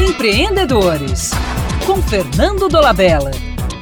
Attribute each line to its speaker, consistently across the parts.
Speaker 1: Empreendedores, com Fernando Dolabella.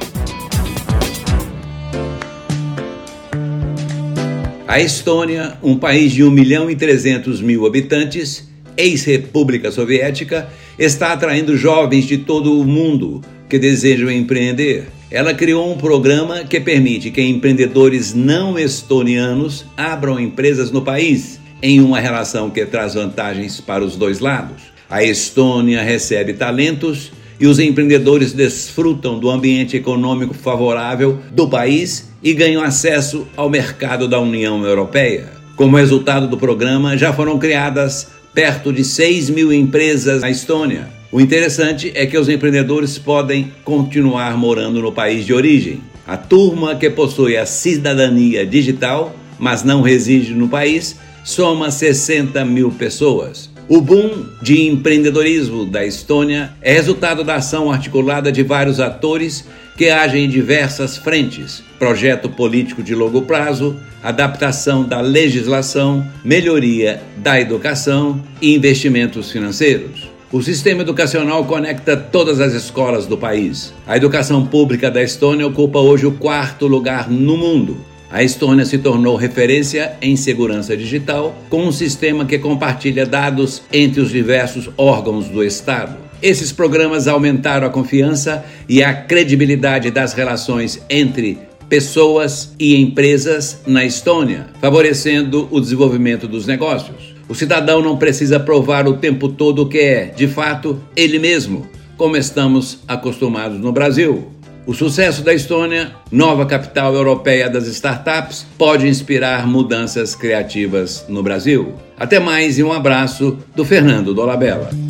Speaker 2: A Estônia, um país de 1.300.000 habitantes, ex-república soviética, está atraindo jovens de todo o mundo que desejam empreender. Ela criou um programa que permite que empreendedores não estonianos abram empresas no país, em uma relação que traz vantagens para os dois lados. A Estônia recebe talentos e os empreendedores desfrutam do ambiente econômico favorável do país e ganham acesso ao mercado da União Europeia. Como resultado do programa, já foram criadas perto de 6.000 empresas na Estônia. O interessante é que os empreendedores podem continuar morando no país de origem. A turma que possui a cidadania digital, mas não reside no país, soma 60.000 pessoas. O boom de empreendedorismo da Estônia é resultado da ação articulada de vários atores que agem em diversas frentes: projeto político de longo prazo, adaptação da legislação, melhoria da educação e investimentos financeiros. O sistema educacional conecta todas as escolas do país. A educação pública da Estônia ocupa hoje o 4º lugar no mundo. A Estônia se tornou referência em segurança digital, com um sistema que compartilha dados entre os diversos órgãos do Estado. Esses programas aumentaram a confiança e a credibilidade das relações entre pessoas e empresas na Estônia, favorecendo o desenvolvimento dos negócios. O cidadão não precisa provar o tempo todo o que é, de fato, ele mesmo, como estamos acostumados no Brasil. O sucesso da Estônia, nova capital europeia das startups, pode inspirar mudanças criativas no Brasil. Até mais e um abraço do Fernando Dolabella.